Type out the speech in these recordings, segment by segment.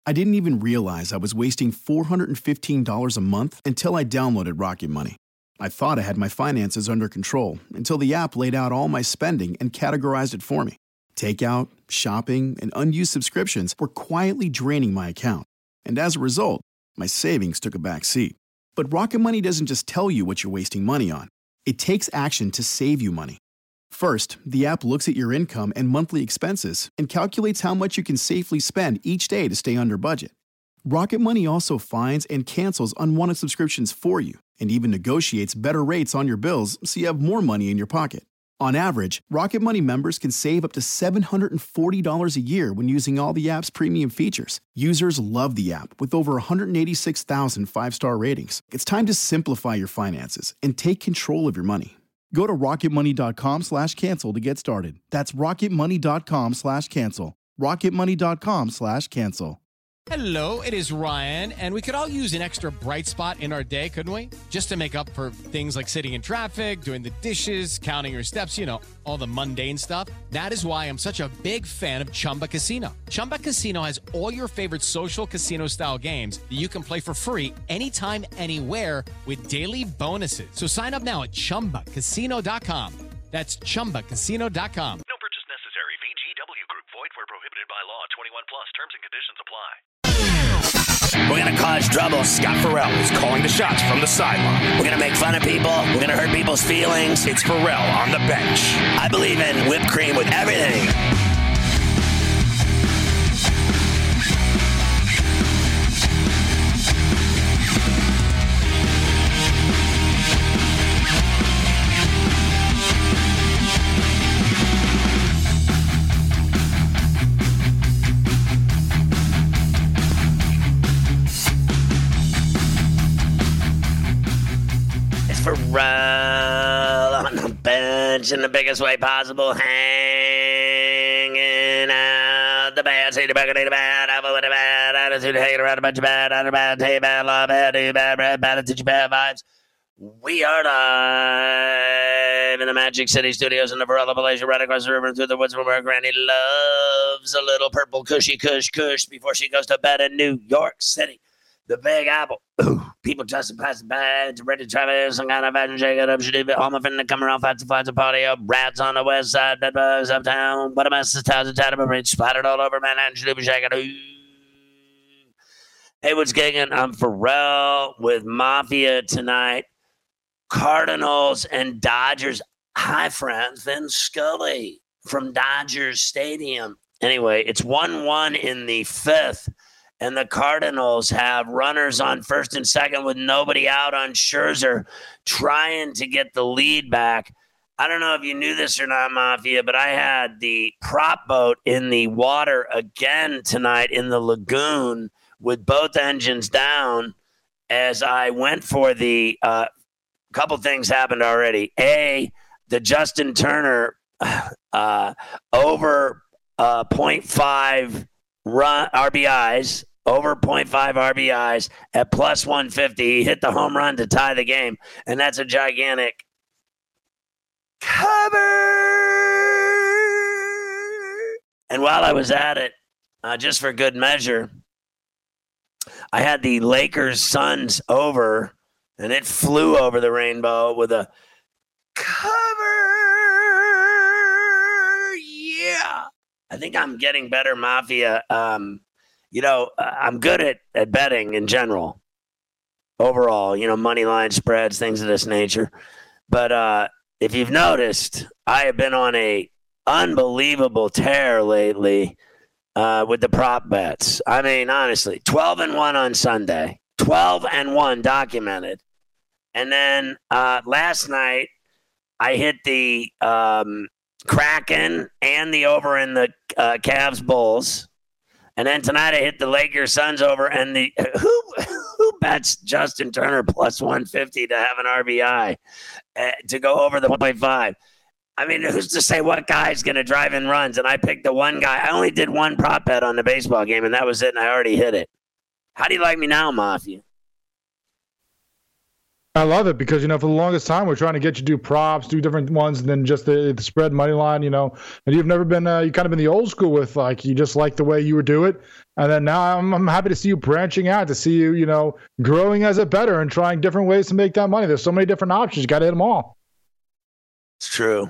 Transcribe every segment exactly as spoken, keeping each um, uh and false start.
I didn't even realize I was wasting four hundred fifteen dollars a month until I downloaded Rocket Money. I thought I had my finances under control until the app laid out all my spending and categorized it for me. Takeout, shopping, and unused subscriptions were quietly draining my account. And as a result, my savings took a back seat. But Rocket Money doesn't just tell you what you're wasting money on. It takes action to save you money. First, the app looks at your income and monthly expenses and calculates how much you can safely spend each day to stay under budget. Rocket Money also finds and cancels unwanted subscriptions for you and even negotiates better rates on your bills so you have more money in your pocket. On average, Rocket Money members can save up to seven hundred forty dollars a year when using all the app's premium features. Users love the app with over one hundred eighty-six thousand five-star ratings. It's time to simplify your finances and take control of your money. Go to rocketmoney.com slash cancel to get started. That's rocketmoney.com slash cancel. rocketmoney.com slash cancel. Hello, it is Ryan, and we could all use an extra bright spot in our day, couldn't we? Just to make up for things like sitting in traffic, doing the dishes, counting your steps, you know, all the mundane stuff. That is why I'm such a big fan of Chumba Casino. Chumba Casino has all your favorite social casino-style games that you can play for free anytime, anywhere with daily bonuses. So sign up now at chumba casino dot com. That's chumba casino dot com. No purchase necessary. V G W Group. Void where prohibited by law. twenty-one plus. Terms and conditions apply. We're going to cause trouble. Scott Farrell is calling the shots from the sideline. We're going to make fun of people. We're going to hurt people's feelings. It's Farrell on the bench. I believe in whipped cream with everything. Farrell on the bench in the biggest way possible, hanging out the bad, say the bad, the bad, I with a bad attitude, hanging around a bunch of bad, out of bad, hey, bad, love, bad, do bad, bad, bad attitude, bad vibes. We are live in the Magic City Studios in the Varela Malaysia, right across the river and through the woods where Granny loves a little purple cushy cush cush before she goes to bed in New York City. The Big Apple. Ooh, people dressed in plastic bags, ready to travel some kind of fashion, shake it up, should do it. All my friends that come around, flights and flights and party up, rats on the west side, bed bugs uptown, what a mess, this town's a tattered bridge, splattered all over Manhattan, should do shake it. Ooh. Hey, what's gigging? I'm Farrell with Mafia tonight. Cardinals and Dodgers. Hi, friends. Vin Scully from Dodgers Stadium. Anyway, it's one one in the fifth. And the Cardinals have runners on first and second with nobody out on Scherzer, trying to get the lead back. I don't know if you knew this or not, Mafia, but I had the prop boat in the water again tonight in the lagoon with both engines down as I went for the uh, couple things happened already. A, the Justin Turner uh, over uh, point five run R B Is. Over point five R B Is at plus one fifty. He hit the home run to tie the game, and that's a gigantic cover. And while I was at it, uh, just for good measure, I had the Lakers Suns over, and it flew over the rainbow with a cover. Yeah. I think I'm getting better, Mafia. Um, You know, I'm good at, at betting in general, overall, you know, money line spreads, things of this nature. But uh, if you've noticed, I have been on a unbelievable tear lately uh, with the prop bets. I mean, honestly, twelve and one on Sunday, twelve and one documented. And then uh, last night, I hit the um, Kraken and the over in the uh, Cavs Bulls. And then tonight I hit the Lakers Suns over, and the who who bets Justin Turner plus one fifty to have an R B I uh, to go over the one point five? I mean, who's to say what guy's going to drive in runs? And I picked the one guy. I only did one prop bet on the baseball game, and that was it, and I already hit it. How do you like me now, Mafia? I love it because, you know, for the longest time, we're trying to get you to do props, do different ones than just the, the spread money line, you know. And you've never been, uh, you kind of been the old school with, like, you just like the way you would do it. And then now I'm, I'm happy to see you branching out, to see you, you know, growing as a bettor and trying different ways to make that money. There's so many different options. You got to hit them all. It's true.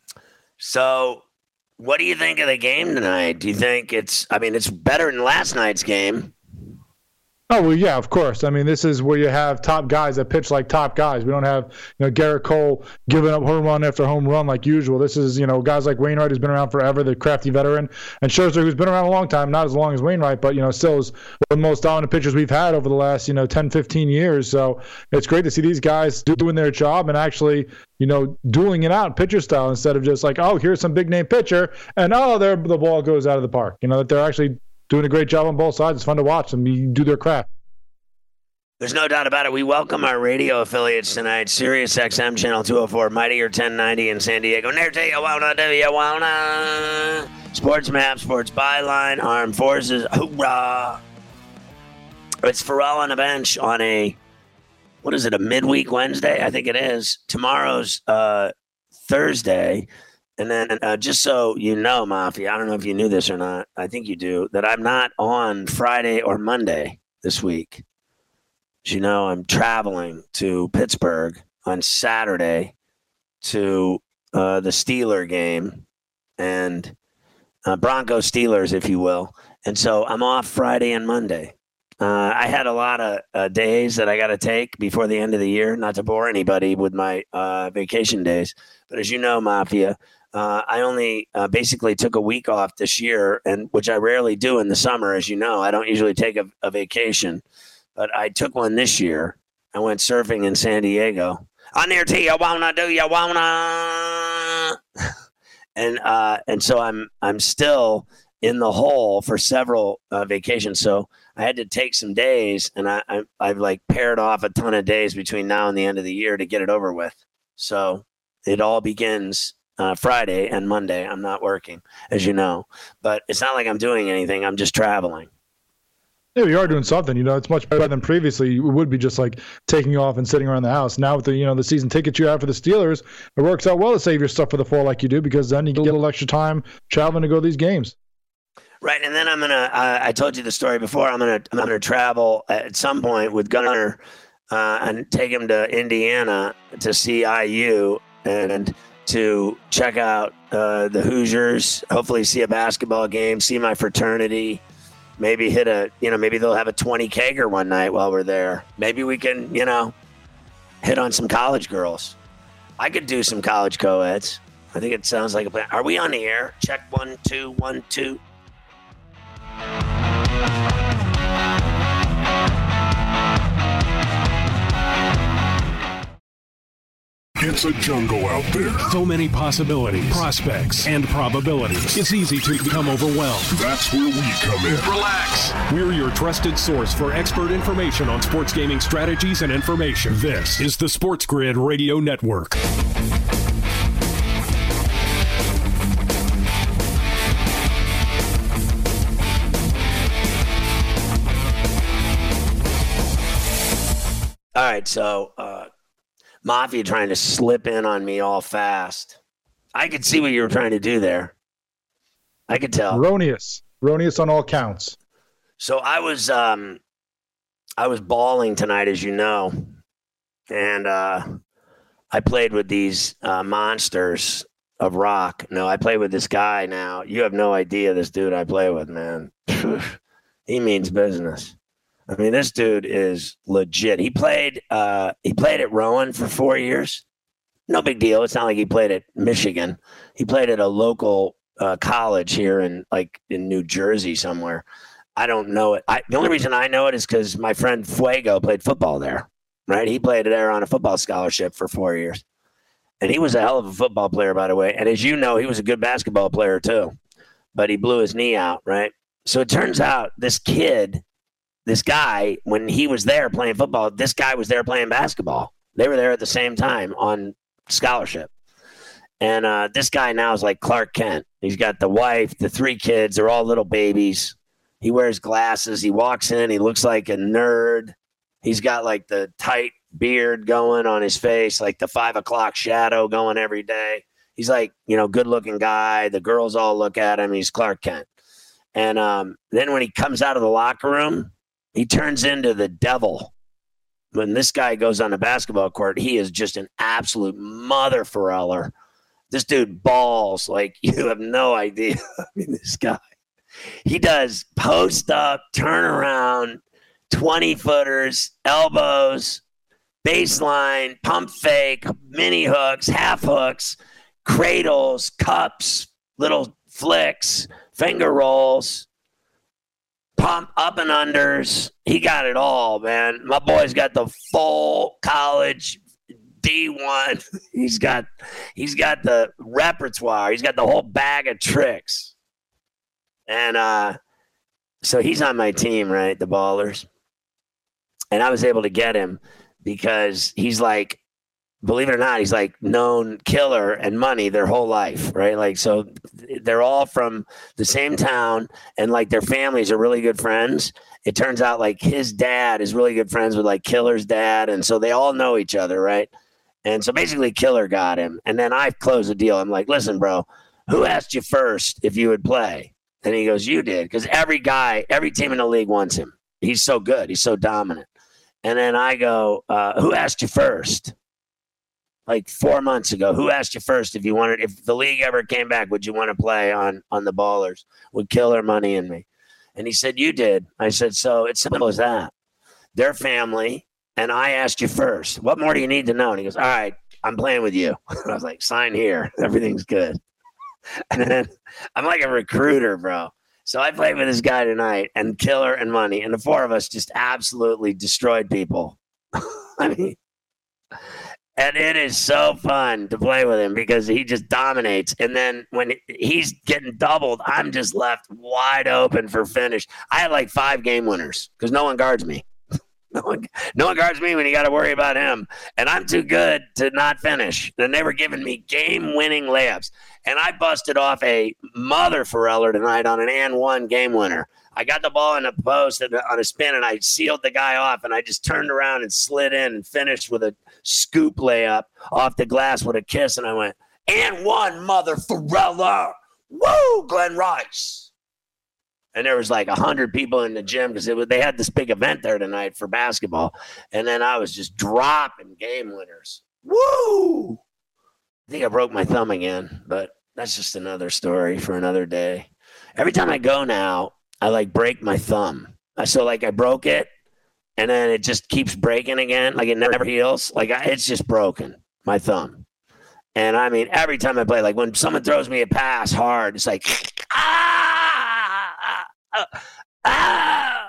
So what do you think of the game tonight? Do you think it's, I mean, it's better than last night's game? Oh, well, yeah, of course. I mean, this is where you have top guys that pitch like top guys. We don't have, you know, Garrett Cole giving up home run after home run like usual. This is, you know, guys like Wainwright, who's been around forever, the crafty veteran, and Scherzer, who's been around a long time, not as long as Wainwright, but, you know, still is one of the most dominant pitchers we've had over the last, you know, ten, fifteen years. So it's great to see these guys doing their job and actually, you know, dueling it out pitcher style instead of just like, oh, here's some big name pitcher, and oh, there the ball goes out of the park. You know, that they're actually doing a great job on both sides. It's fun to watch them do their craft. There's no doubt about it. We welcome our radio affiliates tonight. Sirius X M Channel two oh four, Mightier ten ninety in San Diego. Nerte, you wanna do, you wanna. Sports Map, Sports Byline, Armed Forces, hoorah. It's Pharrell on the bench on a, what is it, a midweek Wednesday? I think it is. Tomorrow's uh, Thursday. And then uh, just so you know, Mafia, I don't know if you knew this or not. I think you do, that I'm not on Friday or Monday this week. As you know, I'm traveling to Pittsburgh on Saturday to uh, the Steeler game and uh, Broncos Steelers, if you will. And so I'm off Friday and Monday. Uh, I had a lot of uh, days that I got to take before the end of the year, not to bore anybody with my uh, vacation days. But as you know, Mafia, uh, I only uh, basically took a week off this year, and which I rarely do in the summer. As you know, I don't usually take a, a vacation. But I took one this year. I went surfing in San Diego. On there to you wanna do you wanna, and uh, and so I'm I'm still in the hole for several uh, vacations. So I had to take some days, and I, I I've like paired off a ton of days between now and the end of the year to get it over with. So it all begins uh, Friday and Monday. I'm not working, as you know, but it's not like I'm doing anything. I'm just traveling. Yeah, you are doing something. You know, it's much better than previously. It would be just like taking off and sitting around the house. Now with the, you know, the season tickets you have for the Steelers, it works out well to save your stuff for the fall like you do, because then you get a little extra time traveling to go to these games. Right, and then I'm gonna. Uh, I told you the story before. I'm gonna. I'm gonna travel at some point with Gunner uh, and take him to Indiana to see I U and to check out uh, the Hoosiers. Hopefully, see a basketball game. See my fraternity. Maybe hit a, you know, maybe they'll have a twenty kegger one night while we're there. Maybe we can, you know, hit on some college girls. I could do some college co-eds. I think it sounds like a plan. Are we on the air? Check one, two, one, two. It's a jungle out there. So many possibilities, prospects, and probabilities. It's easy to become overwhelmed. That's where we come in. Relax. We're your trusted source for expert information on sports gaming strategies and information. This is the Sports Grid Radio Network. All right, so uh, Mafia trying to slip in on me all fast. I could see what you were trying to do there. I could tell. Erroneous. Erroneous on all counts. So I was um, I was balling tonight, as you know, and uh, I played with these uh, monsters of rock. No, I play with this guy now. You have no idea this dude I play with, man. He means business. I mean, this dude is legit. He played uh, he played at Rowan for four years. No big deal. It's not like he played at Michigan. He played at a local uh, college here in like in New Jersey somewhere. I don't know it. I, the only reason I know it is because my friend Fuego played football there, right? He played there on a football scholarship for four years. And he was a hell of a football player, by the way. And as you know, he was a good basketball player too. But he blew his knee out, right? So it turns out this kid, this guy, when he was there playing football, this guy was there playing basketball. They were there at the same time on scholarship. And uh, this guy now is like Clark Kent. He's got the wife, the three kids. They're all little babies. He wears glasses. He walks in. He looks like a nerd. He's got like the tight beard going on his face, like the five o'clock shadow going every day. He's like, you know, good looking guy. The girls all look at him. He's Clark Kent. And um, then when he comes out of the locker room, he turns into the devil. When this guy goes on the basketball court, he is just an absolute mother foreller. This dude balls like you have no idea. I mean, this guy, he does post up, turn around, twenty footers, elbows, baseline, pump fake, mini hooks, half hooks, cradles, cups, little flicks, finger rolls, pump up and unders. He got it all, man. My boy's got the full college D one. He's got he's got the repertoire. He's got the whole bag of tricks. And uh, so he's on my team, right? The Ballers. And I was able to get him because he's like, believe it or not, he's like known Killer and Money their whole life, right? Like, so they're all from the same town and like their families are really good friends. It turns out like his dad is really good friends with like Killer's dad. And so they all know each other, right? And so basically Killer got him. And then I closed the deal. I'm like, listen, bro, who asked you first if you would play? And he goes, you did. Because every guy, every team in the league wants him. He's so good. He's so dominant. And then I go, uh, who asked you first? Like four months ago, who asked you first if you wanted, if the league ever came back, would you want to play on, on the Ballers with Killer, Money, and me? And he said, you did. I said, so it's simple as that. Their family, and I asked you first. What more do you need to know? And he goes, all right, I'm playing with you. I was like, sign here. Everything's good. And then I'm like a recruiter, bro. So I played with this guy tonight and Killer and Money, and the four of us just absolutely destroyed people. I mean, and it is so fun to play with him because he just dominates. And then when he's getting doubled, I'm just left wide open for finish. I had like five game winners because no one guards me. No one, no one guards me when you got to worry about him. And I'm too good to not finish. And they were giving me game-winning layups. And I busted off a mother foreller tonight on an and one game winner. I got the ball in the post on a spin, and I sealed the guy off, and I just turned around and slid in and finished with a scoop layup off the glass with a kiss. And I went, and one mother foreller. Woo, Glenn Rice. And there was like a hundred people in the gym because it was, they had this big event there tonight for basketball. And then I was just dropping game winners. Woo! I think I broke my thumb again, but that's just another story for another day. Every time I go now, I like break my thumb. So like I broke it and then it just keeps breaking again. Like it never heals. Like I, it's just broken, my thumb. And I mean, every time I play, like when someone throws me a pass hard, it's like, ah! Uh, ah!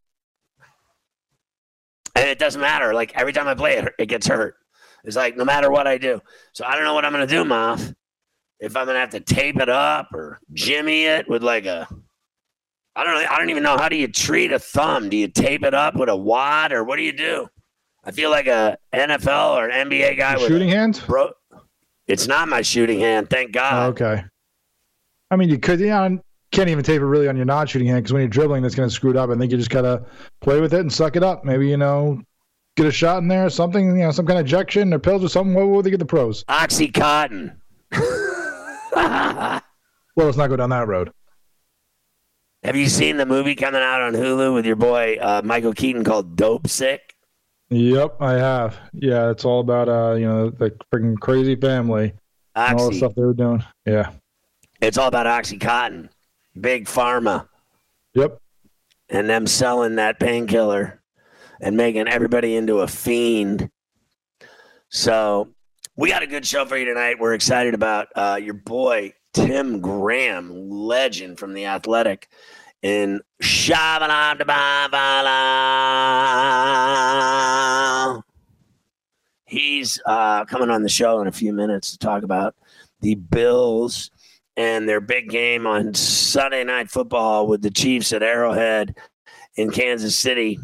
And it doesn't matter. Like every time I play it, it gets hurt. It's like no matter what I do. So I don't know what I'm going to do, Moth. If I'm going to have to tape it up or jimmy it with like a, I don't know. I don't even know. How do you treat a thumb? Do you tape it up with a wad or what do you do? I feel like a N F L or an N B A guy with shooting hand. Bro, it's not my shooting hand. Thank God. Oh, okay. I mean, you could, you know, can't even tape it really on your non-shooting hand because when you're dribbling, that's going to screw it up. I think you just got to play with it and suck it up. Maybe, you know, get a shot in there or something, you know, some kind of injection or pills or something. What would they get the pros? Oxycontin. Well, let's not go down that road. Have you seen the movie coming out on Hulu with your boy uh, Michael Keaton called Dope Sick? Yep, I have. Yeah, it's all about, uh, you know, the freaking crazy family Oxy. and all the stuff they were doing. Yeah. It's all about Oxycontin. Big Pharma. Yep. And them selling that painkiller and making everybody into a fiend. So we got a good show for you tonight. We're excited about uh, your boy, Tim Graham, legend from The Athletic in Shabba-Dabba-Dabba. He's uh, coming on the show in a few minutes to talk about the Bills and their big game on Sunday Night Football with the Chiefs at Arrowhead in Kansas City.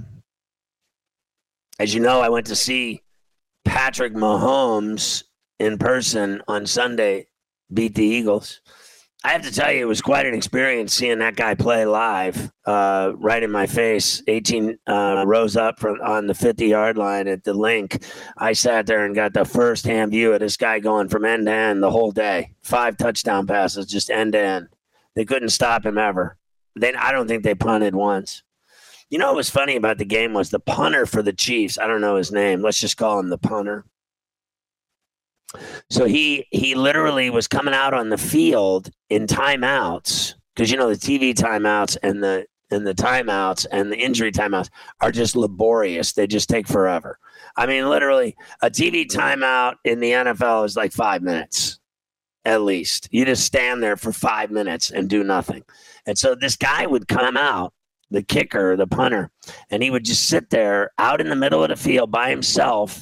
As you know, I went to see Patrick Mahomes in person on Sunday beat the Eagles. I have to tell you, it was quite an experience seeing that guy play live, uh, right in my face, eighteen uh, rows up from on the fifty-yard line at the Link. I sat there and got the first-hand view of this guy going from end to end the whole day. Five touchdown passes, just end to end. They couldn't stop him ever. They, I don't think they punted once. You know what was funny about the game was the punter for the Chiefs. I don't know his name. Let's just call him the punter. So he he literally was coming out on the field in timeouts because, you know, the T V timeouts and the and the timeouts and the injury timeouts are just laborious. They just take forever. I mean, literally, a T V timeout in the N F L is like five minutes at least. You just stand there for five minutes and do nothing. And so this guy would come out, the kicker, the punter, and he would just sit there out in the middle of the field by himself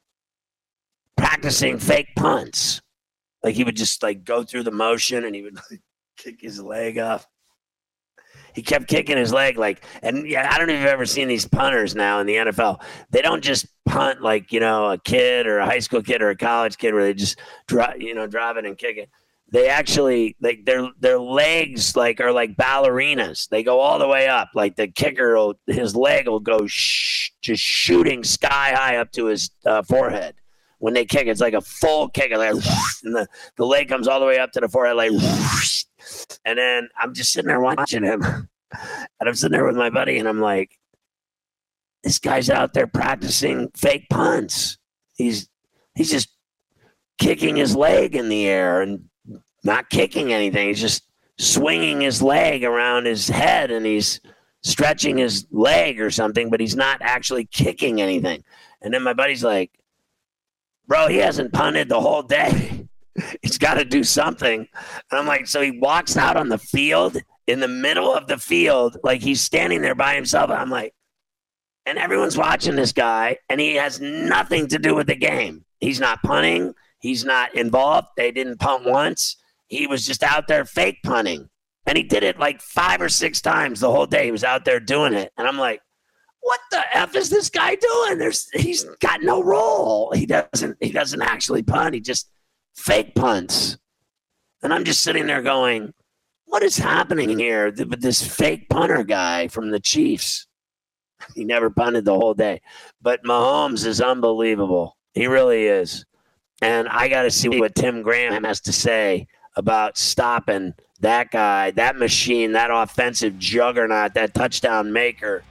practicing fake punts. Like he would just like go through the motion and he would like, kick his leg up. He kept kicking his leg like, and yeah, I don't know if you've ever seen these punters now in the N F L. They don't just punt like, you know, a kid or a high school kid or a college kid where they just drive, you know, drive it and kick it. They actually like their their legs like are like ballerinas. They go all the way up. Like the kicker, will, his leg will go sh- just shooting sky high up to his uh, forehead. When they kick, it's like a full kick, like, and the, the leg comes all the way up to the forehead, like, and then I'm just sitting there watching him, and I'm sitting there with my buddy, and I'm like, this guy's out there practicing fake punts. He's he's just kicking his leg in the air and not kicking anything. He's just swinging his leg around his head, and he's stretching his leg or something, but he's not actually kicking anything. And then my buddy's like, bro, he hasn't punted the whole day. He's got to do something. And I'm like, so he walks out on the field, in the middle of the field, like he's standing there by himself. And I'm like, and everyone's watching this guy, and he has nothing to do with the game. He's not punting. He's not involved. They didn't punt once. He was just out there fake punting. And he did it like five or six times the whole day. He was out there doing it. And I'm like, what the F is this guy doing? There's he's got no role. He doesn't he doesn't actually punt. He just fake punts. And I'm just sitting there going, what is happening here with this fake punter guy from the Chiefs? He never punted the whole day. But Mahomes is unbelievable. He really is. And I got to see what Tim Graham has to say about stopping that guy, that machine, that offensive juggernaut, that touchdown maker,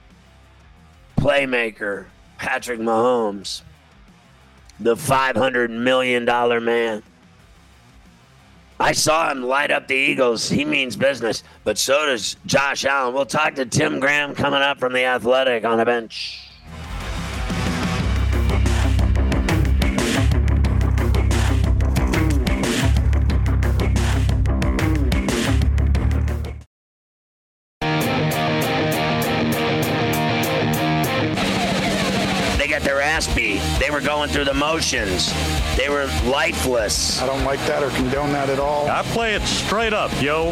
playmaker, Patrick Mahomes, the five hundred million dollars man. I saw him light up the Eagles. He means business, but so does Josh Allen. We'll talk to Tim Graham coming up from The Athletic on the bench. Beat. They were going through the motions. They were lifeless. I don't like that or condone that at all. I play it straight up, yo.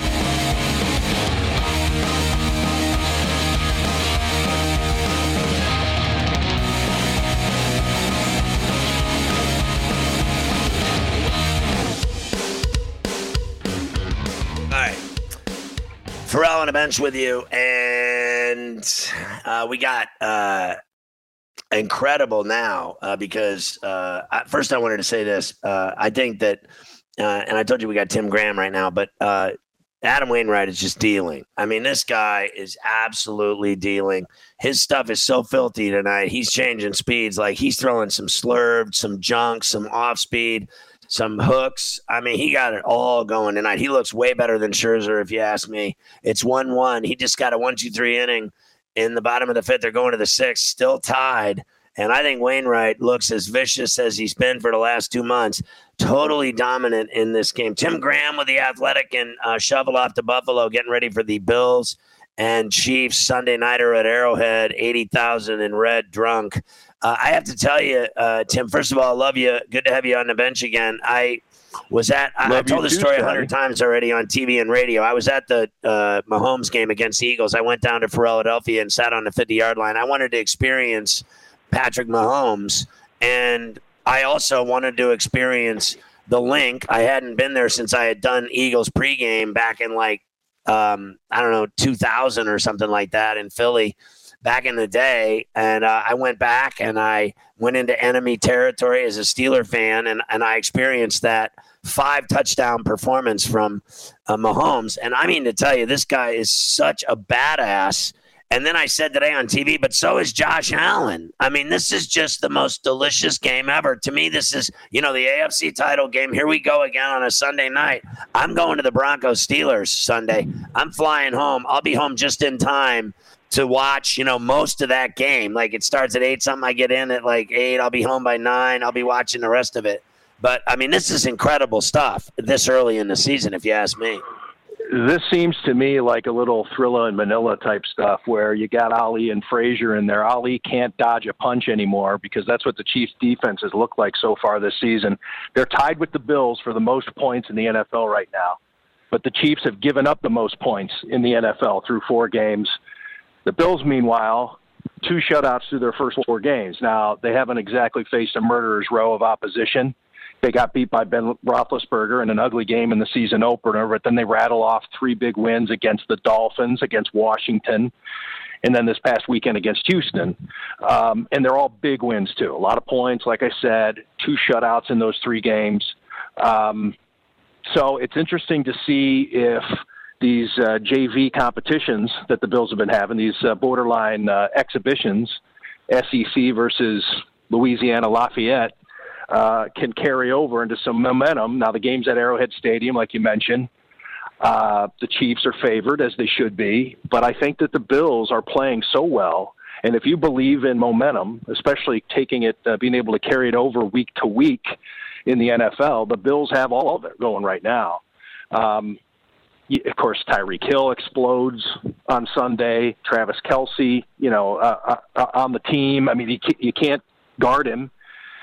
All right. Pharrell on the bench with you, and uh, we got uh, incredible now uh, because uh, I, first I wanted to say this. Uh, I think that, uh, and I told you we got Tim Graham right now, but uh, Adam Wainwright is just dealing. I mean, this guy is absolutely dealing. His stuff is so filthy tonight. He's changing speeds. Like he's throwing some slurved, some junk, some off speed, some hooks. I mean, he got it all going tonight. He looks way better than Scherzer, if you ask me. It's one one. He just got a one two three inning. In the bottom of the fifth, they're going to the sixth, still tied. And I think Wainwright looks as vicious as he's been for the last two months. Totally dominant in this game. Tim Graham with The Athletic and uh, shovel off to Buffalo, getting ready for the Bills and Chiefs Sunday nighter at Arrowhead, eighty thousand in red drunk. Uh, I have to tell you, uh, Tim, first of all, I love you. Good to have you on the bench again. I was at, I, I told the story a hundred times already on T V and radio. I was at the uh, Mahomes game against the Eagles. I went down to Philadelphia and sat on the fifty-yard line. I wanted to experience Patrick Mahomes, and I also wanted to experience the link. I hadn't been there since I had done Eagles pregame back in like, um, I don't know, two thousand or something like that in Philly back in the day. And uh, I went back and I went into enemy territory as a Steeler fan, and, and I experienced that five touchdown performance from uh, Mahomes. And I mean to tell you, this guy is such a badass. And then I said today on T V, but so is Josh Allen. I mean, this is just the most delicious game ever. To me, this is, you know, the A F C title game. Here we go again on a Sunday night. I'm going to the Broncos Steelers Sunday. I'm flying home. I'll be home just in time to watch, you know, most of that game. Like, it starts at eight something. I get in at like eight. I'll be home by nine. I'll be watching the rest of it. But, I mean, this is incredible stuff this early in the season, if you ask me. This seems to me like a little Thrilla and Manila type stuff where you got Ali and Frazier in there. Ali can't dodge a punch anymore because that's what the Chiefs' defense has looked like so far this season. They're tied with the Bills for the most points in the N F L right now. But the Chiefs have given up the most points in the N F L through four games. The Bills, meanwhile, two shutouts through their first four games. Now, they haven't exactly faced a murderer's row of opposition. They got beat by Ben Roethlisberger in an ugly game in the season opener, but then they rattle off three big wins against the Dolphins, against Washington, and then this past weekend against Houston. Um, and they're all big wins, too. A lot of points, like I said, two shutouts in those three games. Um, so it's interesting to see if these uh, J V competitions that the Bills have been having, these uh, borderline uh, exhibitions, S E C versus Louisiana Lafayette, Uh, can carry over into some momentum. Now, the game's at Arrowhead Stadium, like you mentioned. Uh, the Chiefs are favored, as they should be. But I think that the Bills are playing so well. And if you believe in momentum, especially taking it, uh, being able to carry it over week to week in the N F L, the Bills have all of it going right now. Um, of course, Tyreek Hill explodes on Sunday. Travis Kelce, you know, uh, uh, on the team. I mean, you can't, you can't guard him.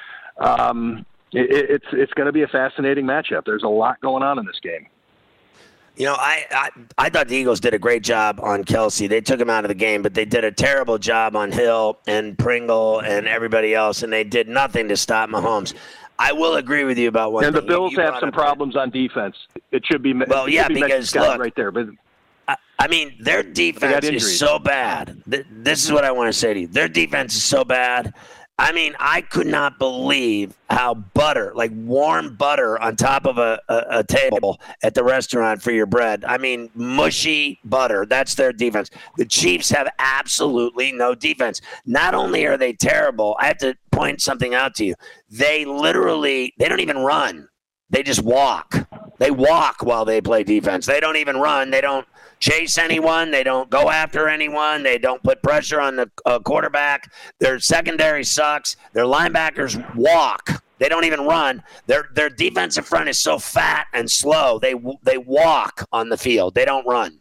Um, it, it's it's going to be a fascinating matchup. There's a lot going on in this game. You know, I, I I thought the Eagles did a great job on Kelce. They took him out of the game, but they did a terrible job on Hill and Pringle and everybody else, and they did nothing to stop Mahomes. I will agree with you about one and thing. And the Bills you, you have some problems on defense. It should be well, yeah, be because look, right there. But I, I mean, their defense is so bad. This is what I want to say to you. Their defense is so bad. I mean, I could not believe how butter, like warm butter on top of a, a, a table at the restaurant for your bread. I mean, mushy butter. That's their defense. The Chiefs have absolutely no defense. Not only are they terrible, I have to point something out to you. They literally, they don't even run. They just walk. They walk while they play defense. They don't even run. They don't chase anyone. They don't go after anyone. They don't put pressure on the uh, quarterback. Their secondary sucks. Their linebackers walk. They don't even run. Their their defensive front is so fat and slow. They they walk on the field. They don't run.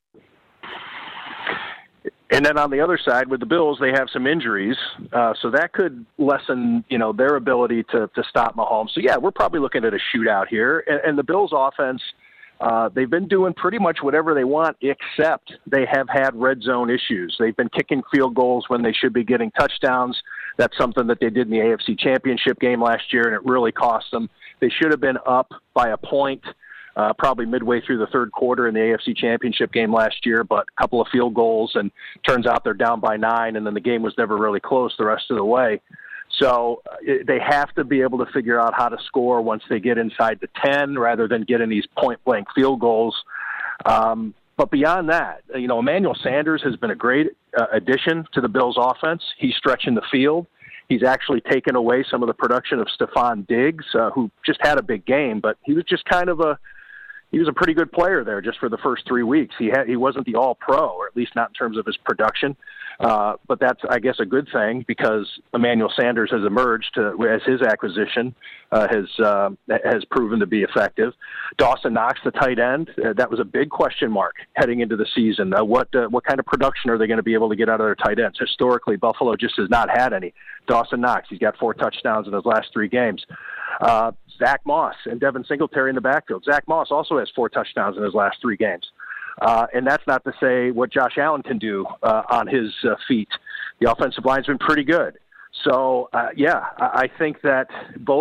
And then on the other side, with the Bills, they have some injuries, uh, so that could lessen, you know, their ability to to stop Mahomes. So yeah, we're probably looking at a shootout here. And, and the Bills' offense, uh, they've been doing pretty much whatever they want, except they have had red zone issues. They've been kicking field goals when they should be getting touchdowns. That's something that they did in the A F C Championship game last year, and it really cost them. They should have been up by a point. Uh, probably midway through the third quarter in the A F C Championship game last year, but a couple of field goals, and turns out they're down by nine, and then the game was never really close the rest of the way. So uh, it, they have to be able to figure out how to score once they get inside the ten rather than getting these point-blank field goals. Um, but beyond that, you know, Emmanuel Sanders has been a great uh, addition to the Bills' offense. He's stretching the field. He's actually taken away some of the production of Stephon Diggs, uh, who just had a big game, but he was just kind of a He was a pretty good player there just for the first three weeks. He had, he wasn't the all-pro, or at least not in terms of his production. Uh, but that's, I guess, a good thing because Emmanuel Sanders has emerged to, as his acquisition uh, has uh, has proven to be effective. Dawson Knox, the tight end, uh, that was a big question mark heading into the season. Uh, what uh, what kind of production are they going to be able to get out of their tight ends? Historically, Buffalo just has not had any. Dawson Knox, he's got four touchdowns in his last three games. Uh, Zach Moss and Devin Singletary in the backfield. Zach Moss also has four touchdowns in his last three games. Uh, and that's not to say what Josh Allen can do uh, on his uh, feet. The offensive line's been pretty good. So, uh, yeah, I, I think that both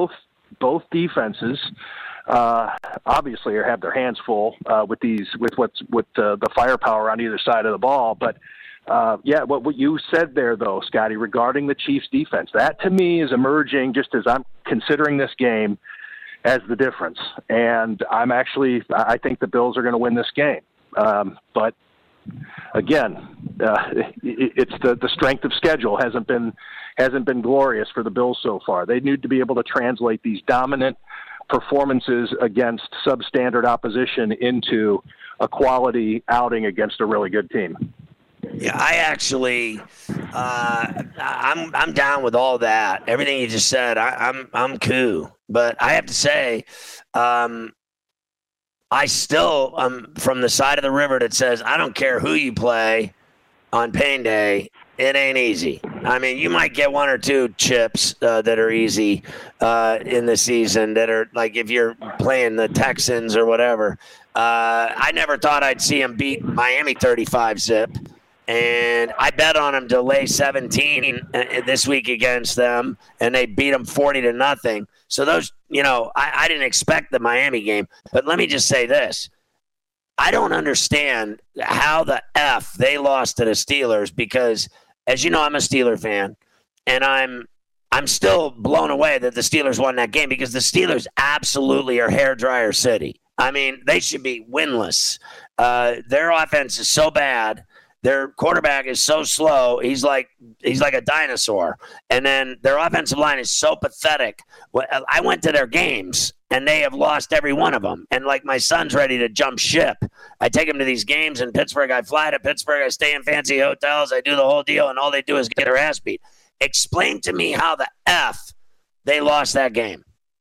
both defenses uh, obviously have their hands full uh, with these with what's with uh, the firepower on either side of the ball. But uh, yeah, what what you said there though, Scotty, regarding the Chiefs' defense, that to me is emerging just as I'm considering this game as the difference. And I'm actually I think the Bills are going to win this game. Um, but again, uh, it, it's the the strength of schedule hasn't been hasn't been glorious for the Bills so far. They need to be able to translate these dominant performances against substandard opposition into a quality outing against a really good team. Yeah, I actually, uh, I'm I'm down with all that. Everything you just said, I, I'm I'm cool. But I have to say, um, I still am from the side of the river that says I don't care who you play on pain day. It ain't easy. I mean, you might get one or two chips uh, that are easy uh, in the season that are like if you're playing the Texans or whatever. Uh, I never thought I'd see them beat Miami thirty-five zip. And I bet on them to lay seventeen this week against them, and they beat them forty to nothing. So those, you know, I, I didn't expect the Miami game. But let me just say this. I don't understand how the F they lost to the Steelers because, as you know, I'm a Steeler fan, and I'm I'm still blown away that the Steelers won that game because the Steelers absolutely are hairdryer city. I mean, they should be winless. Uh, their offense is so bad. Their quarterback is so slow. He's like he's like a dinosaur. And then their offensive line is so pathetic. I went to their games, and they have lost every one of them. And, like, my son's ready to jump ship. I take him to these games in Pittsburgh. I fly to Pittsburgh. I stay in fancy hotels. I do the whole deal, and all they do is get their ass beat. Explain to me how the F they lost that game.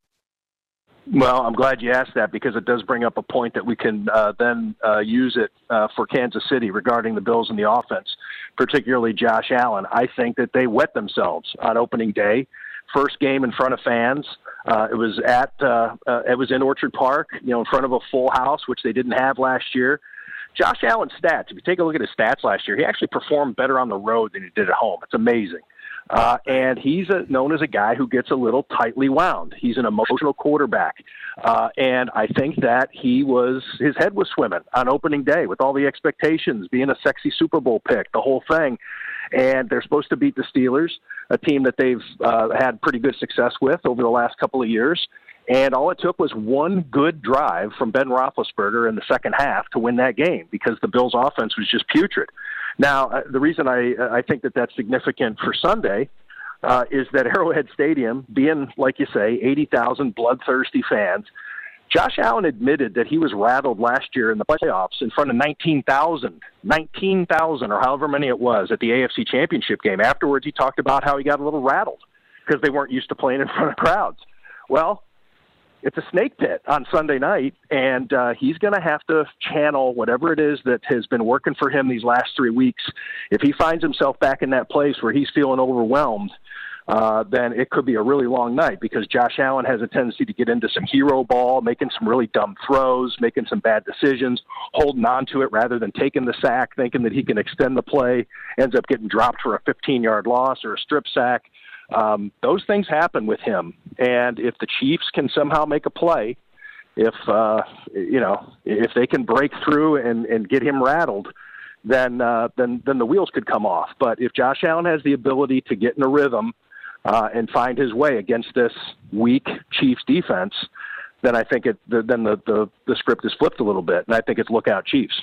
Well, I'm glad you asked that because it does bring up a point that we can uh, then uh, use it uh, for Kansas City regarding the Bills and the offense, particularly Josh Allen. I think that they wet themselves on opening day. First game in front of fans. Uh, it was at uh, uh, it was in Orchard Park, you know, in front of a full house, which they didn't have last year. Josh Allen's stats, if you take a look at his stats last year, he actually performed better on the road than he did at home. It's amazing. Uh, and he's a, known as a guy who gets a little tightly wound. He's an emotional quarterback. Uh, and I think that he was, his head was swimming on opening day with all the expectations, being a sexy Super Bowl pick, the whole thing. And they're supposed to beat the Steelers, a team that they've uh, had pretty good success with over the last couple of years. And all it took was one good drive from Ben Roethlisberger in the second half to win that game because the Bills' offense was just putrid. Now, uh, the reason I I think that that's significant for Sunday uh, is that Arrowhead Stadium, being, like you say, eighty thousand bloodthirsty fans, Josh Allen admitted that he was rattled last year in the playoffs in front of nineteen thousand, nineteen thousand or however many it was at the A F C Championship game. Afterwards, he talked about how he got a little rattled because they weren't used to playing in front of crowds. Well, it's a snake pit on Sunday night, and uh, he's going to have to channel whatever it is that has been working for him these last three weeks. If he finds himself back in that place where he's feeling overwhelmed, uh, then it could be a really long night because Josh Allen has a tendency to get into some hero ball, making some really dumb throws, making some bad decisions, holding on to it rather than taking the sack, thinking that he can extend the play, ends up getting dropped for a fifteen-yard loss or a strip sack. Um, those things happen with him, and if the Chiefs can somehow make a play, if uh, you know, if they can break through and, and get him rattled, then uh, then then the wheels could come off. But if Josh Allen has the ability to get in a rhythm uh, and find his way against this weak Chiefs defense, then I think it the, then the, the the script is flipped a little bit, and I think it's look out Chiefs.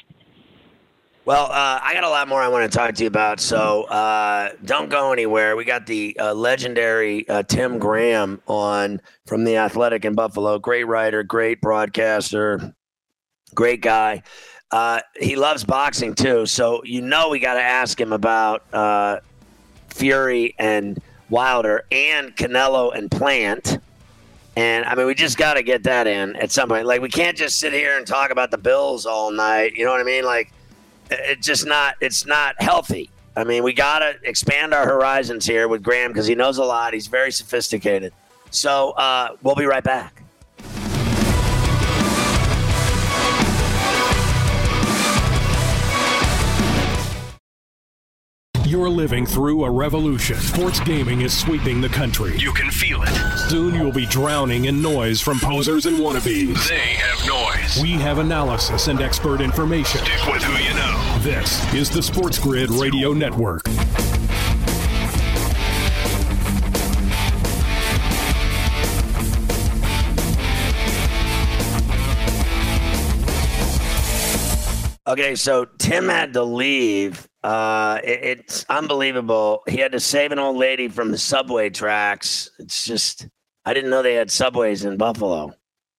Well, uh, I got a lot more I want to talk to you about, so uh, don't go anywhere. We got the uh, legendary uh, Tim Graham on from The Athletic in Buffalo. Great writer, great broadcaster, great guy. Uh, he loves boxing, too, so you know we got to ask him about uh, Fury and Wilder and Canelo and Plant. And, I mean, we just got to get that in at some point. Like, we can't just sit here and talk about the Bills all night. You know what I mean? Like, it's just not, it's not healthy. I mean, we got to expand our horizons here with Graham because he knows a lot. He's very sophisticated. So uh, we'll be right back. You're living through a revolution. Sports gaming is sweeping the country. You can feel it. Soon you'll be drowning in noise from posers and wannabes. They have noise. We have analysis and expert information. Stick with who you know. This is the Sports Grid Radio Network. Okay, so Tim had to leave. Uh, it, it's unbelievable. He had to save an old lady from the subway tracks. It's just, I didn't know they had subways in Buffalo.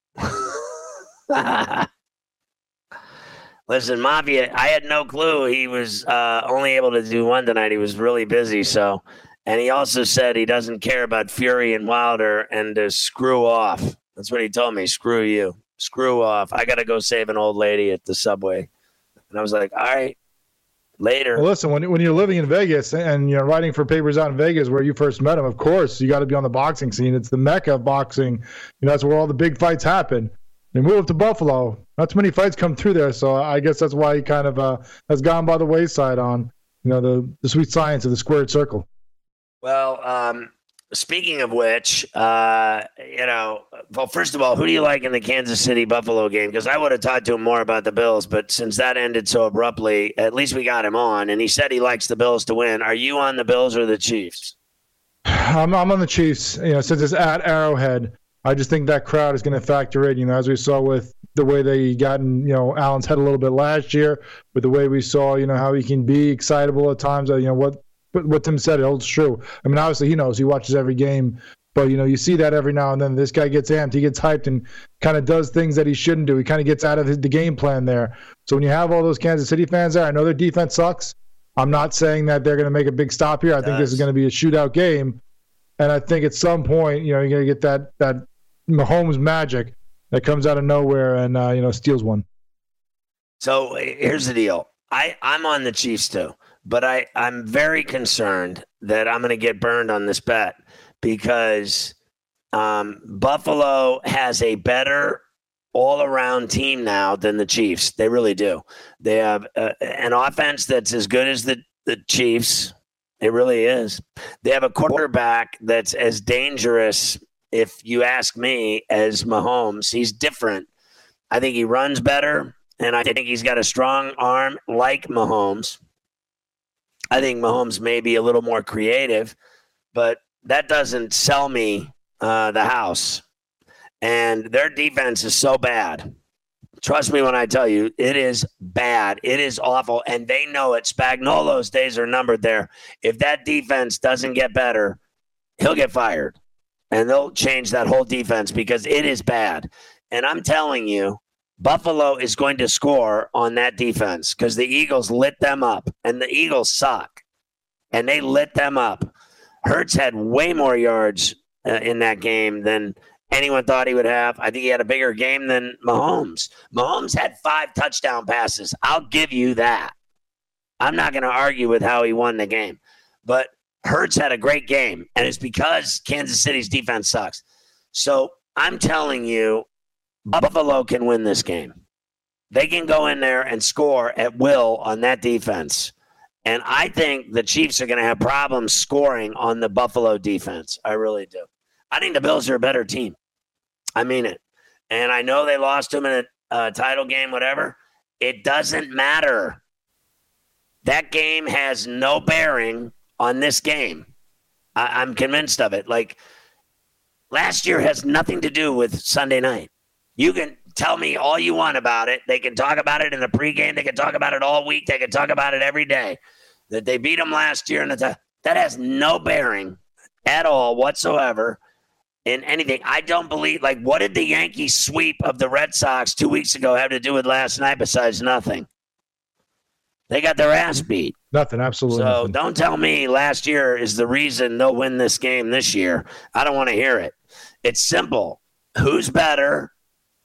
Listen, Mafia, I had no clue he was uh, only able to do one tonight. He was really busy. So, and he also said he doesn't care about Fury and Wilder and to screw off. That's what he told me. Screw you. Screw off. I got to go save an old lady at the subway. And I was like, all right, later. Well, listen, when, when you're living in Vegas and you're writing for papers out in Vegas where you first met him, of course, you got to be on the boxing scene. It's the mecca of boxing. You know, that's where all the big fights happen. They moved to Buffalo. Not too many fights come through there, so I guess that's why he kind of uh, has gone by the wayside on, you know, the, the sweet science of the squared circle. Well, um, speaking of which, uh, you know, well, first of all, who do you like in the Kansas City Buffalo game? Because I would have talked to him more about the Bills, but since that ended so abruptly, at least we got him on, and he said he likes the Bills to win. Are you on the Bills or the Chiefs? I'm, I'm on the Chiefs. You know, since it's at Arrowhead, I just think that crowd is going to factor in. You know, as we saw with the way they got in, you know, Allen's head a little bit last year, with the way we saw, you know, how he can be excitable at times. You know what. But what Tim said, it holds true. I mean, obviously he knows, he watches every game, but you know, you see that every now and then. This guy gets amped, he gets hyped, and kind of does things that he shouldn't do. He kind of gets out of his, the game plan there. So when you have all those Kansas City fans there, I know their defense sucks. I'm not saying that they're going to make a big stop here. I think this is going to be a shootout game, and I think at some point, you know, you're going to get that that Mahomes magic that comes out of nowhere and uh, you know, steals one. So here's the deal. I I'm on the Chiefs too. But I, I'm very concerned that I'm going to get burned on this bet because um, Buffalo has a better all-around team now than the Chiefs. They really do. They have uh, an offense that's as good as the, the Chiefs. It really is. They have a quarterback that's as dangerous, if you ask me, as Mahomes. He's different. I think he runs better, and I think he's got a strong arm like Mahomes. I think Mahomes may be a little more creative, but that doesn't sell me uh, the house. And their defense is so bad. Trust me when I tell you, it is bad. It is awful, and they know it. Spagnuolo's days are numbered there. If that defense doesn't get better, he'll get fired, and they'll change that whole defense because it is bad. And I'm telling you, Buffalo is going to score on that defense because the Eagles lit them up, and the Eagles suck, and they lit them up. Hurts had way more yards uh, in that game than anyone thought he would have. I think he had a bigger game than Mahomes. Mahomes had five touchdown passes. I'll give you that. I'm not going to argue with how he won the game, but Hurts had a great game, and it's because Kansas City's defense sucks. So I'm telling you, Buffalo can win this game. They can go in there and score at will on that defense. And I think the Chiefs are going to have problems scoring on the Buffalo defense. I really do. I think the Bills are a better team. I mean it. And I know they lost them in a uh, title game, whatever. It doesn't matter. That game has no bearing on this game. I- I'm convinced of it. Like, last year has nothing to do with Sunday night. You can tell me all you want about it. They can talk about it in the pregame. They can talk about it all week. They can talk about it every day. That they beat them last year. And that has no bearing at all whatsoever in anything. I don't believe, like, what did the Yankees sweep of the Red Sox two weeks ago have to do with last night besides nothing? They got their ass beat. Nothing, absolutely So nothing. Don't tell me last year is the reason they'll win this game this year. I don't want to hear it. It's simple. Who's better?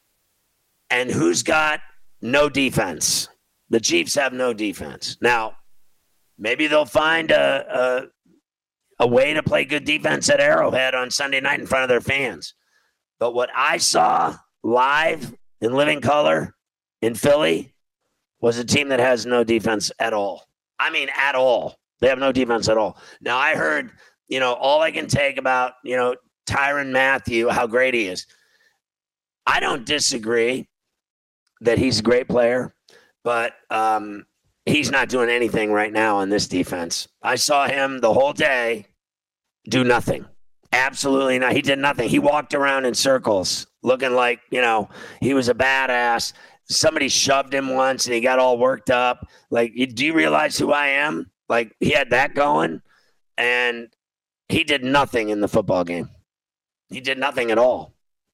And who's got no defense? The Chiefs have no defense. Now, maybe they'll find a, a, a way to play good defense at Arrowhead on Sunday night in front of their fans. But what I saw live in living color in Philly was a team that has no defense at all. I mean, at all. They have no defense at all. Now, I heard, you know, all I can take about, you know, Tyrann Mathieu, how great he is. I don't disagree that he's a great player, but um, he's not doing anything right now on this defense. I saw him the whole day do nothing. Absolutely not. He did nothing. He walked around in circles looking like, you know, he was a badass. Somebody shoved him once and he got all worked up. Like, do you realize who I am? Like, he had that going, and he did nothing in the football game. He did nothing at all.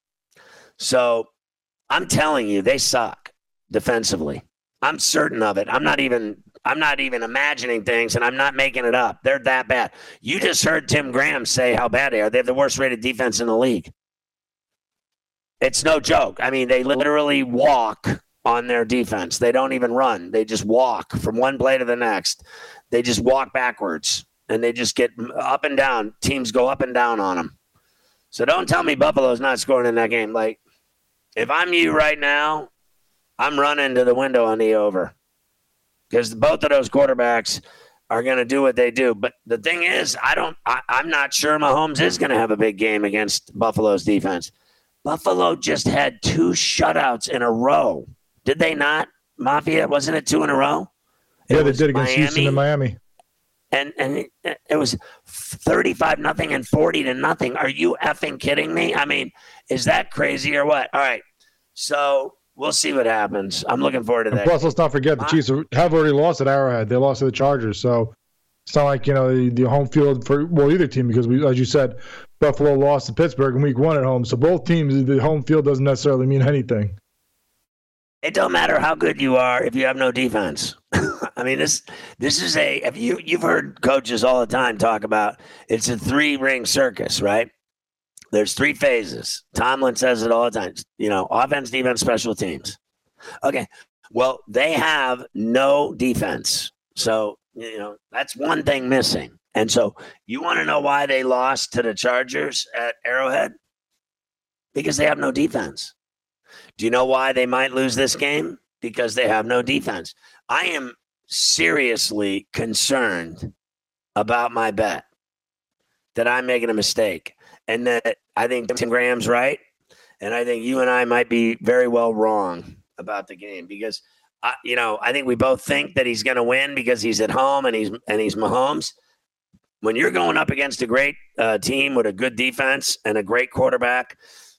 So I'm telling you, they suck defensively. I'm certain of it. I'm not even I'm not even imagining things, and I'm not making it up. They're that bad. You just heard Tim Graham say how bad they are. They have the worst rated defense in the league. It's no joke. I mean, they literally walk on their defense. They don't even run. They just walk from one play to the next. They just walk backwards, and they just get up and down. Teams go up and down on them. So don't tell me Buffalo's not scoring in that game. Like, if I'm you right now, I'm running to the window on the over, because both of those quarterbacks are going to do what they do. But the thing is, I don't. I, I'm not sure Mahomes is going to have a big game against Buffalo's defense. Buffalo just had two shutouts in a row. Did they not, Mafia? Wasn't it two in a row? Yeah, it they did against Miami, Houston and Miami. And and it, it was thirty-five nothing and forty to nothing. Are you effing kidding me? I mean, is that crazy or what? All right, so we'll see what happens. I'm looking forward to that. And plus, let's not forget the Chiefs have already lost at Arrowhead. They lost to the Chargers, so it's not like, you know, the, the home field for well either team, because we, as you said, Buffalo lost to Pittsburgh in week one at home. So both teams, the home field doesn't necessarily mean anything. It don't matter how good you are if you have no defense. I mean, this this is a if you you've heard coaches all the time talk about it's a three ring circus, right? There's three phases. Tomlin says it all the time. You know, offense, defense, special teams. Okay, well, they have no defense, so you know that's one thing missing. And so you want to know why they lost to the Chargers at Arrowhead? Because they have no defense. Do you know why they might lose this game? Because they have no defense. I am seriously concerned about my bet that I'm making a mistake, and that I think Tim Graham's right, and I think you and I might be very well wrong about the game, because I, you know, I think we both think that he's going to win because he's at home and he's and he's Mahomes. When you're going up against a great uh, team with a good defense and a great quarterback,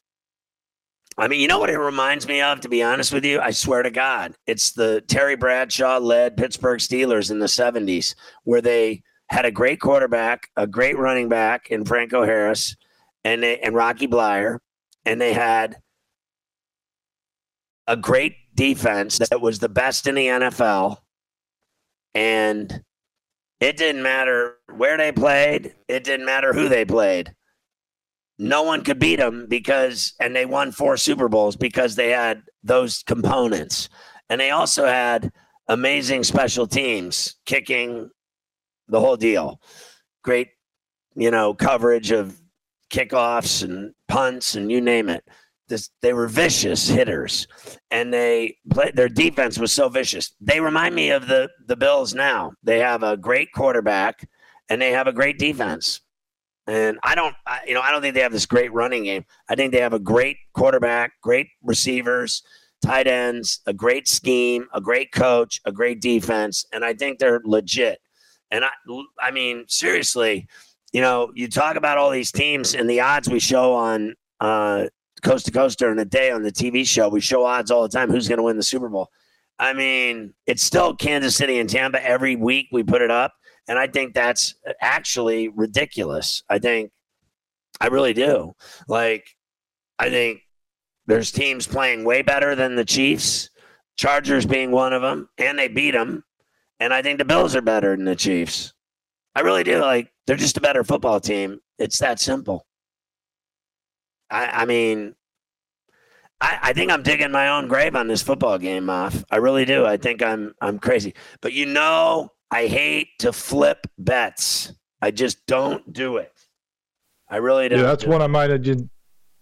I mean, you know what it reminds me of, to be honest with you? I swear to God, it's the Terry Bradshaw-led Pittsburgh Steelers in the seventies, where they had a great quarterback, a great running back in Franco Harris and they, and Rocky Bleier, and they had a great defense that was the best in the N F L, and it didn't matter where they played. It didn't matter who they played. No one could beat them because, and they won four Super Bowls because they had those components. And they also had amazing special teams, kicking, the whole deal. Great, you know, coverage of kickoffs and punts and you name it. This, they were vicious hitters, and they played, their defense was so vicious. They remind me of the, the Bills now. They have a great quarterback and they have a great defense. And I don't, I, you know, I don't think they have this great running game. I think they have a great quarterback, great receivers, tight ends, a great scheme, a great coach, a great defense, and I think they're legit. And I, I mean, seriously, you know, you talk about all these teams and the odds we show on uh, Coast to Coast during the day on the T V show. We show odds all the time. Who's going to win the Super Bowl? I mean, it's still Kansas City and Tampa every week. We put it up. And I think that's actually ridiculous. I think, I really do. Like, I think there's teams playing way better than the Chiefs, Chargers being one of them, and they beat them. And I think the Bills are better than the Chiefs. I really do. Like, they're just a better football team. It's that simple. I, I mean, I, I think I'm digging my own grave on this football game, Moff. I really do. I think I'm I'm crazy. But you know, I hate to flip bets. I just don't do it. I really don't. Yeah, that's do one it. I might have just,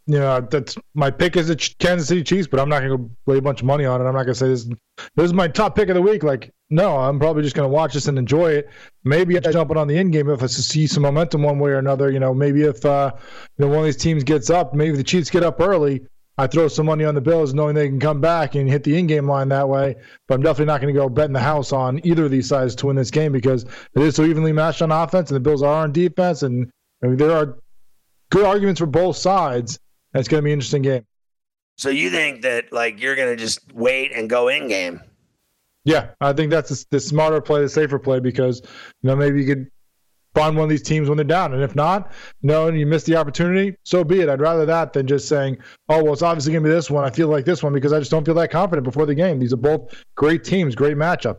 you know, that's my pick is the Kansas City Chiefs, but I'm not going to lay a bunch of money on it. I'm not going to say this, this is my top pick of the week. Like, no, I'm probably just going to watch this and enjoy it. Maybe I jump it on the in game if I see some momentum one way or another. You know, maybe if uh, you know one of these teams gets up, maybe the Chiefs get up early, I throw some money on the Bills knowing they can come back and hit the in-game line that way. But I'm definitely not going to go betting the house on either of these sides to win this game because it is so evenly matched on offense and the Bills are on defense. And I mean, there are good arguments for both sides. And it's going to be an interesting game. So you think that, like, you're going to just wait and go in-game? Yeah, I think that's the, the smarter play, the safer play because, you know, maybe you could find one of these teams when they're down. And if not, no, and you miss the opportunity, so be it. I'd rather that than just saying, oh, well, it's obviously going to be this one. I feel like this one because I just don't feel that confident before the game. These are both great teams, great matchup.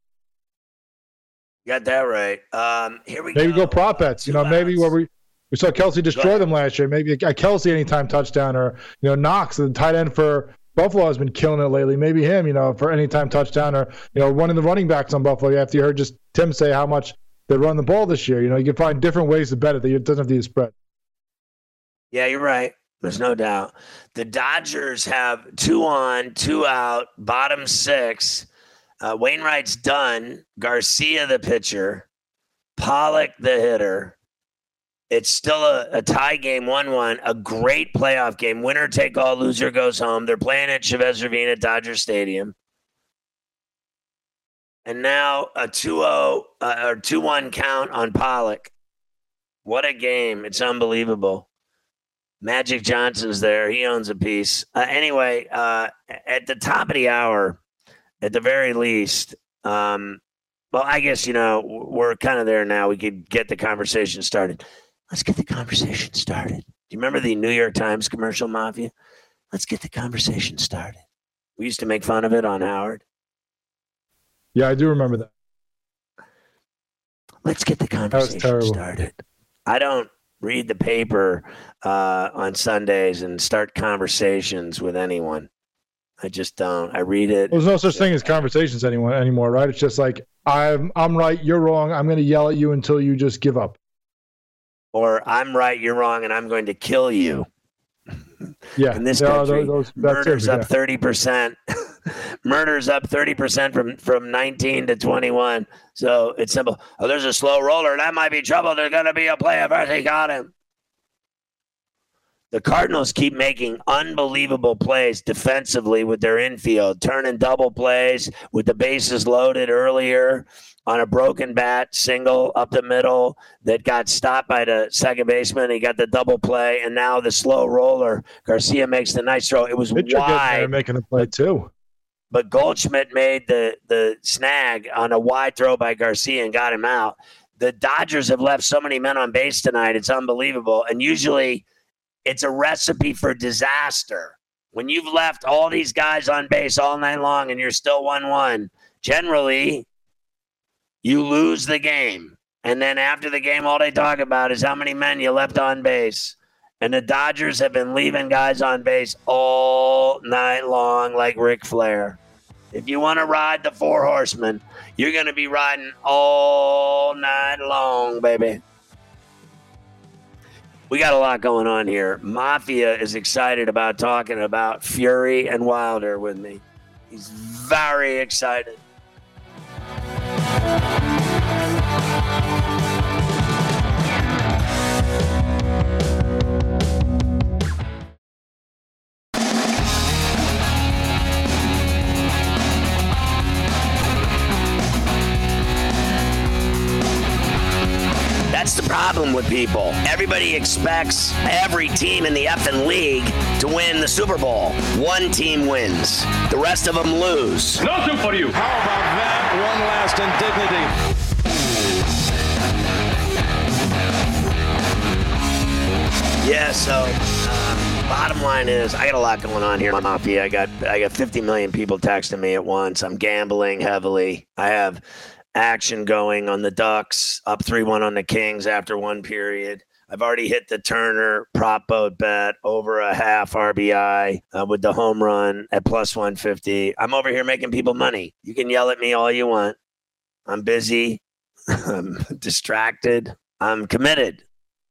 You got that right. Um, here we maybe go. Maybe go prop bets. You know, outs. maybe where we we saw Kelsey destroy them last year. Maybe a Kelsey anytime touchdown or, you know, Knox, the tight end for Buffalo has been killing it lately. Maybe him, you know, for anytime touchdown or, you know, one of the running backs on Buffalo after you heard just Tim say how much they run the ball this year. You know, you can find different ways to bet it. It doesn't have to be a spread. Yeah, you're right. There's no doubt. The Dodgers have two on, two out, bottom six. Uh, Wainwright's done. Garcia, the pitcher. Pollock, the hitter. It's still a, a tie game, one one. A great playoff game. Winner take all, loser goes home. They're playing at Chavez Ravine at Dodger Stadium. And now a two oh uh, or two one count on Pollock. What a game. It's unbelievable. Magic Johnson's there. He owns a piece. Uh, anyway, uh, at the top of the hour, at the very least, um, well, I guess, you know, we're kind of there now. We could get the conversation started. Let's get the conversation started. Do you remember the New York Times commercial, Mafia? Let's get the conversation started. We used to make fun of it on Howard. Yeah, I do remember that. Let's get the conversation started. I don't read the paper uh, on Sundays and start conversations with anyone. I just don't. I read it. Well, there's no such thing as conversations anyone anymore, right? It's just like, I'm I'm right, you're wrong. I'm going to yell at you until you just give up. Or I'm right, you're wrong, and I'm going to kill you. Yeah, in this country, those, those, murder's it, up yeah. thirty percent. Murder's up thirty percent from, from nineteen to twenty-one. So it's simple. Oh, there's a slow roller. That might be trouble. There's going to be a play. I've already got him. The Cardinals keep making unbelievable plays defensively with their infield, turning double plays with the bases loaded earlier on a broken bat, single up the middle that got stopped by the second baseman. He got the double play, and now the slow roller. Garcia makes the nice throw. It was Pitcher wide. Making the play too. But Goldschmidt made the, the snag on a wide throw by Garcia and got him out. The Dodgers have left so many men on base tonight. It's unbelievable. And usually it's a recipe for disaster. When you've left all these guys on base all night long and you're still one one, generally you lose the game. And then after the game, all they talk about is how many men you left on base. And the Dodgers have been leaving guys on base all night long like Ric Flair. If you want to ride the four horsemen, you're going to be riding all night long, baby. We got a lot going on here. Mafia is excited about talking about Fury and Wilder with me. He's very excited. That's the problem with people. Everybody expects every team in the effing league to win the Super Bowl. One team wins. The rest of them lose. Nothing for you. How about that? One last indignity. Yeah, so uh, bottom line is I got a lot going on here, Mafia. I got I got fifty million people texting me at once. I'm gambling heavily. I have action going on the Ducks, up three one on the Kings after one period. I've already hit the Turner prop boat bet over a half R B I uh, with the home run at plus one fifty. I'm over here making people money. You can yell at me all you want. I'm busy. I'm distracted. I'm committed.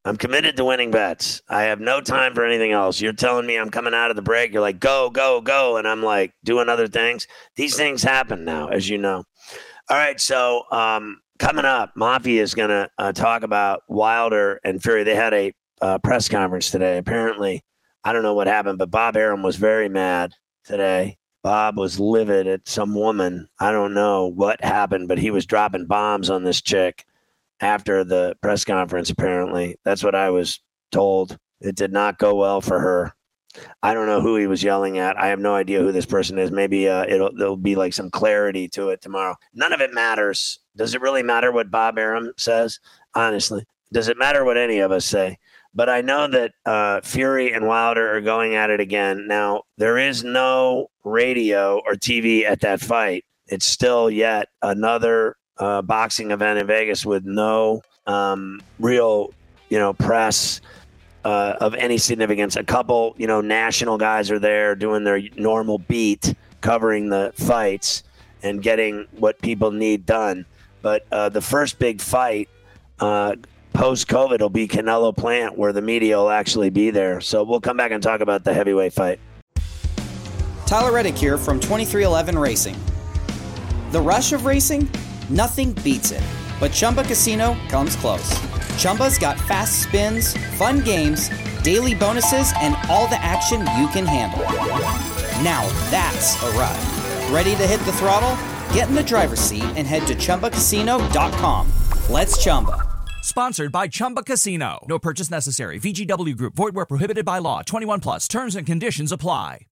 I'm committed to winning bets. I have no time for anything else. You're telling me I'm coming out of the break. You're like, go, go, go. And I'm like doing other things. These things happen now, as you know. All right. So um, coming up, Mafia is going to uh, talk about Wilder and Fury. They had a uh, press conference today. Apparently, I don't know what happened, but Bob Arum was very mad today. Bob was livid at some woman. I don't know what happened, but he was dropping bombs on this chick after the press conference, apparently. That's what I was told. It did not go well for her. I don't know who he was yelling at. I have no idea who this person is. Maybe uh, it'll there'll be like some clarity to it tomorrow. None of it matters. Does it really matter what Bob Arum says? Honestly, does it matter what any of us say? But I know that uh, Fury and Wilder are going at it again. Now, there is no radio or T V at that fight. It's still yet another uh, boxing event in Vegas with no um, real, you know, press uh, of any significance. A couple, you know, national guys are there doing their normal beat, covering the fights and getting what people need done. But uh, the first big fight uh post-COVID will be Canelo Plant, where the media will actually be there. So we'll come back and talk about the heavyweight fight. Tyler Reddick here from twenty-three eleven Racing. The rush of racing? Nothing beats it. But Chumba Casino comes close. Chumba's got fast spins, fun games, daily bonuses, and all the action you can handle. Now that's a ride. Ready to hit the throttle? Get in the driver's seat and head to Chumba Casino dot com. Let's Chumba. Sponsored by Chumba Casino. No purchase necessary. V G W Group. Void where prohibited by law. twenty-one plus. Terms and conditions apply.